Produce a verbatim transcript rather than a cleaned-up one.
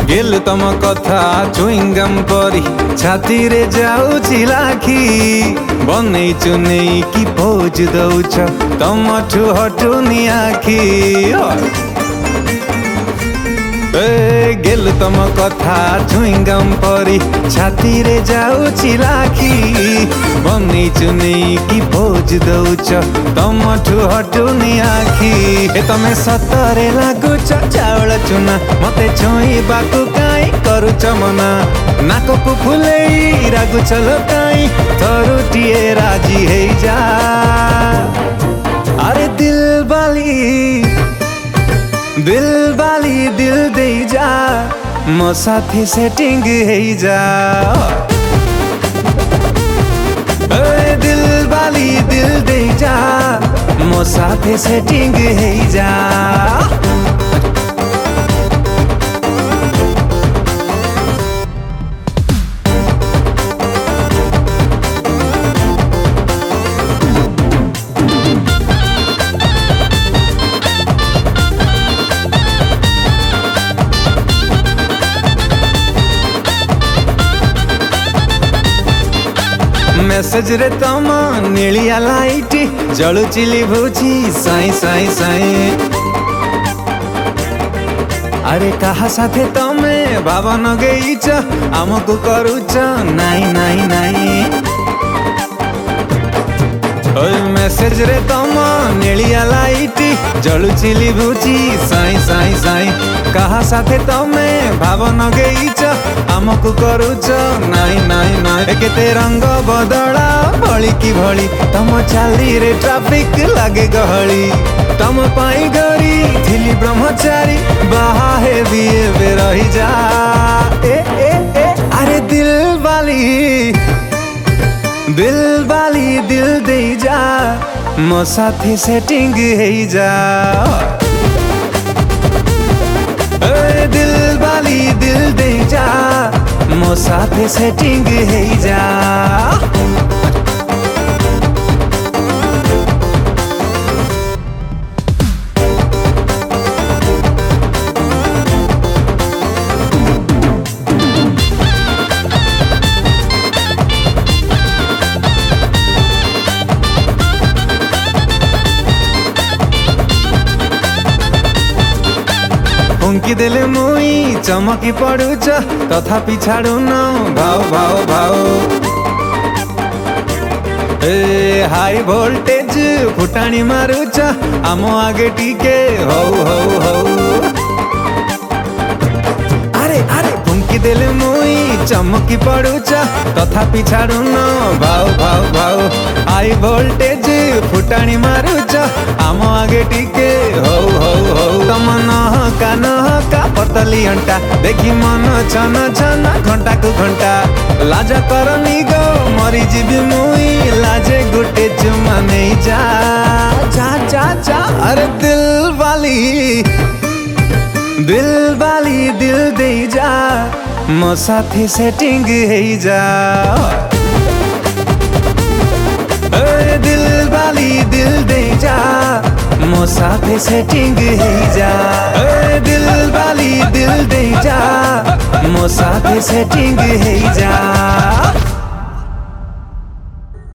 गेलु तम कथा चुइंगम परी छाती रे जाउछि लाखी बनैछु नै कि पोज दउछ तमठु हटुनी आखी ए गेलु तम कथा चुइंगम परी छाती रे जाउछि लाखी बनैछु नै कि पोज दउछ तमठु हटुनी आखी ए तमे सतरे लागुछ चाउल चुना मते छोइबाकु काई करूछ मना नाककु फुलेई रागुछ लोकाई थरुटिए राजी हे जा अरे दिल बाली दिल बाली दिल दे जा मो साथी सेटिंग हे जा ए दिल बाली दिल दे जा मो साथी सेटिंग हे जा मेसेज रे तम नीलिया लाइट जलु चिली भुची साई साई साई अरे कहा साथे तमे भावन गईच आमको करूच नाई नाई नाई मेसेज रे तम नीलिया लाइट जलु चिली भुची साई साई साई कहा साथे तमे भावन गईच आमको करूच नाई नाई नाई केते रंग बदला भली की भली तम चाली रे ट्रैफिक लागे गहली तम पाई गरी थिली ब्रह्मचारी बाहा हे दिए बे रही जा ए ए ए अरे दिल वाली दिल वाली दिल दे जा मो साथी सेटिंग हे जा ए दिल वाली दिल दे जा मो साथे सेटिंग हे जा फुंकी देले मुई चमकी पड़ुच तथापि छाड़ू न भाव भाव भाव ए हाई वोल्टेज फुटाणी मारुच आम आगे टीके हौ हौ हौ अरे अरे फुंकी देले मुई चमकी पड़ुच तथापि छाड़ू न भाव भाव भाव हाई वोल्टेज फुटाणी मारुच आम आगे टीके हौ हौ हौ तम नहका नहका पतली अंटा देखी मन छन छन घंटा को घंटा लाजा करनी गो मरी जीवी मुई लाजे गुटे चुमा नहीं जा जा जा जा अरे दिल वाली दिल वाली दिल दे जा मो साथी सेटिंग हे जा ए दिल वाली दिल दे जा मो साथे सेटिंग हे जा ए दिल वाली दिल दे जा मो साथे सेटिंग हे जा।